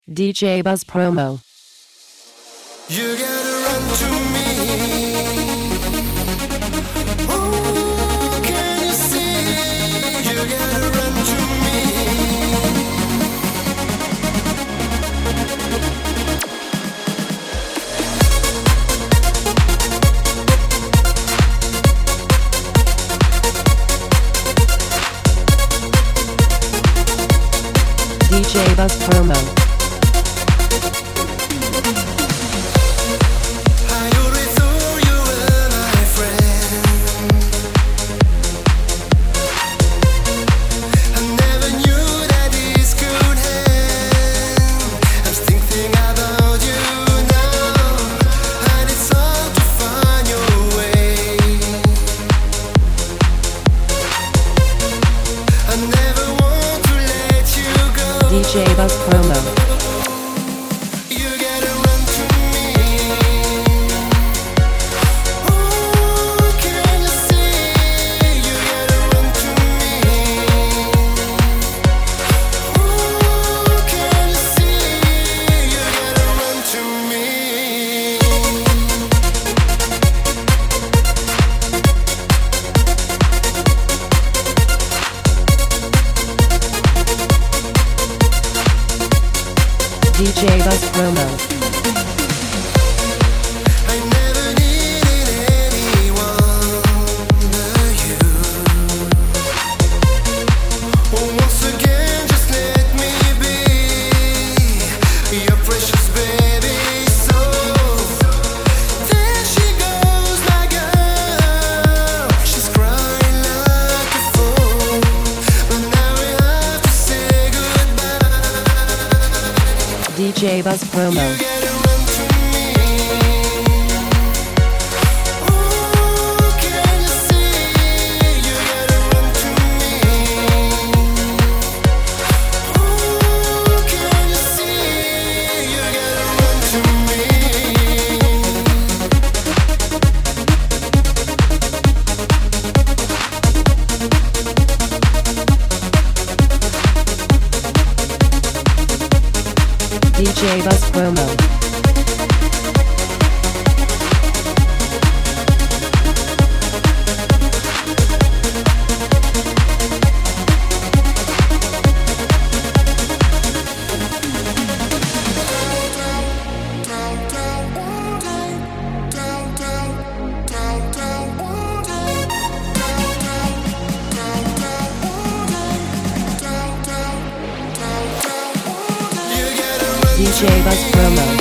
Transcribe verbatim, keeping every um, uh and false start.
D J Buzz Promo. You gotta run to me. Oh, can you see? You gotta run to me. D J Buzz Promo. D J Buzz Promo. D J Buzz Promo. I never needed anyone but you. Oh, once again, just let me be your precious baby. So there she goes, my girl. She's crying like a fool, but now we have to say goodbye. D J Buzz Promo. D J Buzz Promo. D J Buzz Promo.